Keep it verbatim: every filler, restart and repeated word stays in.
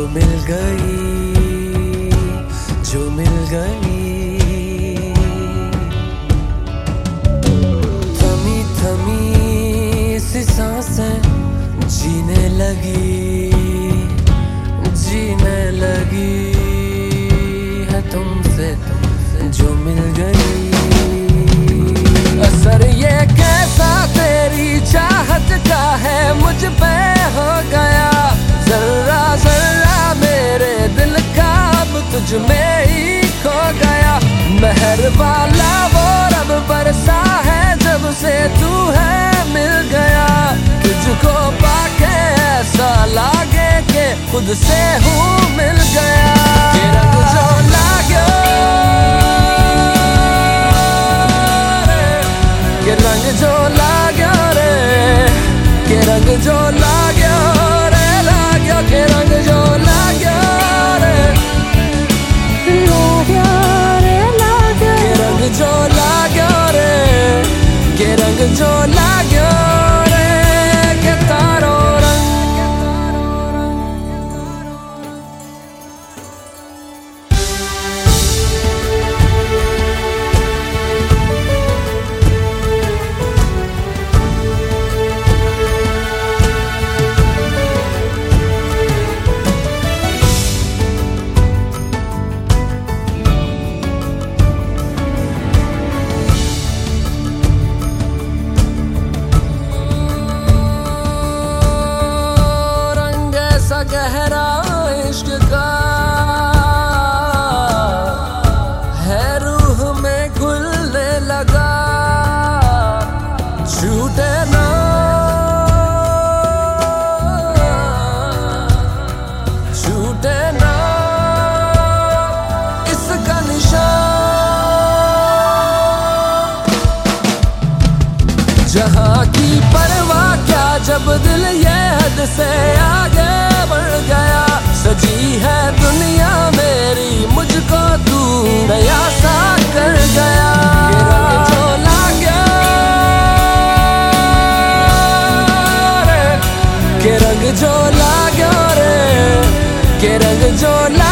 मिल गई, जो मिल गई। थमी थमी सी सांसें जीने लगी, जीने लगी है तुमसे, तुमसे जो मिल गई। असर ये कैसा तेरी चाहत का है मुझ पे हो गया, जर्रा जर्रा मेरे दिल का अब तुझ में ही खो गया। मेहर वाला वो रब बरसा है जब से तू है मिल गया। तुझको पाके ऐसा लागे के खुद से हूँ मिल गया। ये रंग जो लाग्यो रे, ये रंग जो लाग्यो रे, ये रंग जो लाग्यो रे, लाग्यो के रंग जो लाग्यो रे, लाग्यो रे, लाग्यो के रंग जो लाग्यो रे, के रंग जो लाग्यो रे, के तारो गहरा इश्क का है रूह में घुलने लगा। छूटे ना छूटे ना इसका निशान। जहाँ की परवाह क्या जब दिल ये हद से आगे बढ़ गया। सजी है दुनिया मेरी मुझको तू नया सा कर गया। के रंग जो लाग्यो रे, के रंग जो लाग्यो रे, के रंग जो